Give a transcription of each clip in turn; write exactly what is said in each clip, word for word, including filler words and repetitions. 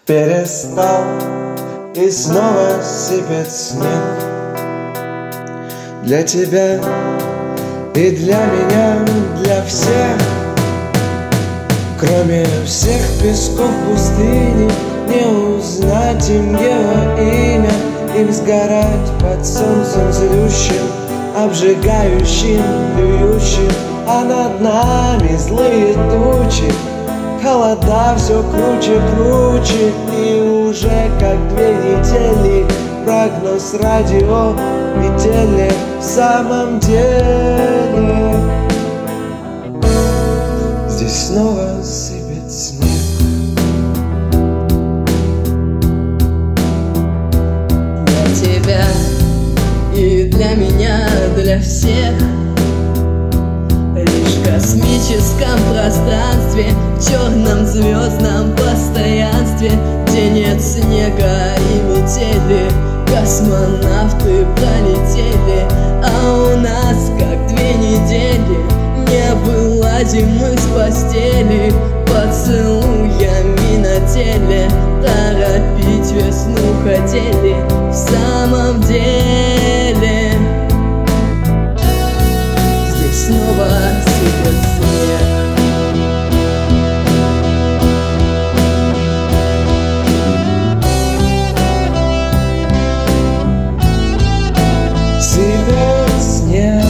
Перестал, и снова сыпет снег. Для тебя и для меня, для всех. Кроме всех песков пустыни, не узнать им его имя, им сгорать под солнцем злющим, обжигающим, плюющим. А над нами злые тучи, холода все круче, круче. И уже как две недели прогноз радио и теле. В самом деле здесь снова сыпет снег. Для тебя и для меня, для всех. Лишь в космическом пространстве, черном звездном постоянстве, где нет снега и метели, космонавты пролетели. А у нас как две недели не вылазим мы с постели, поцелуями на теле торопить весну хотели. В самом деле здесь снова сыпет снег. Сыпет снег.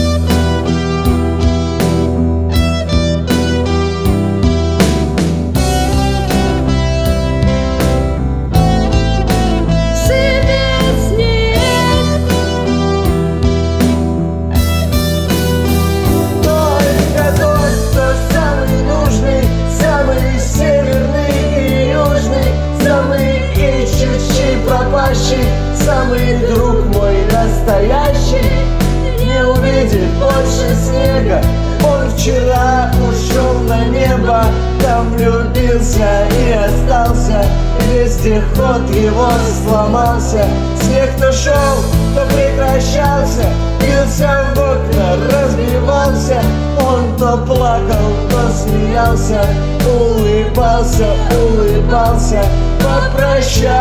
Самый друг мой настоящий не увидит больше снега. Он вчера ушел на небо, там влюбился и остался. Вездеход его сломался. Снег то шел, то прекращался, бился в окна, разбивался. Он то плакал, то смеялся, улыбался, улыбался, попрощался.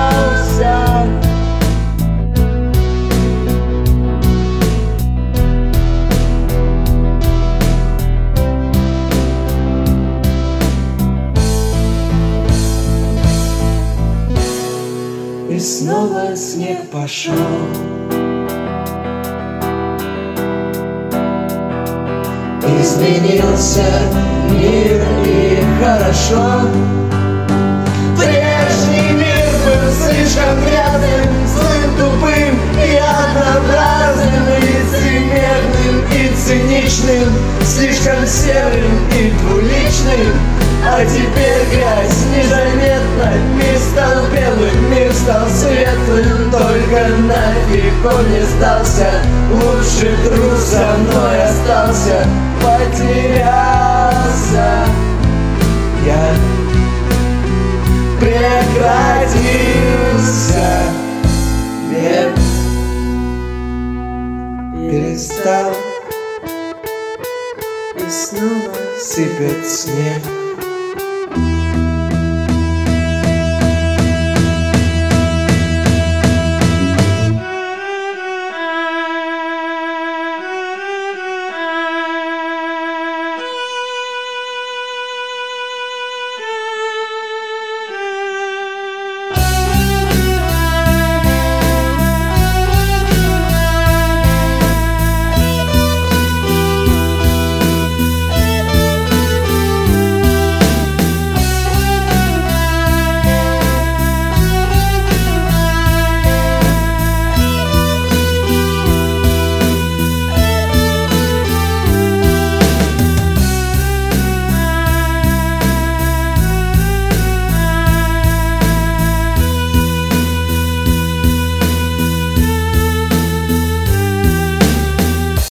И снова снег пошел. Изменился мир, и хорошо. Прежний мир был слишком грязным, злым, тупым и однообразным, лицемерным и циничным, слишком серым и двуличным. А теперь грязь незаметна, мир стал белым, мир стал светлым. Только нафиг он не сдался, лучший друг со мной остался. Потерялся я, прекратился век, перестал, и снова сыпет снег.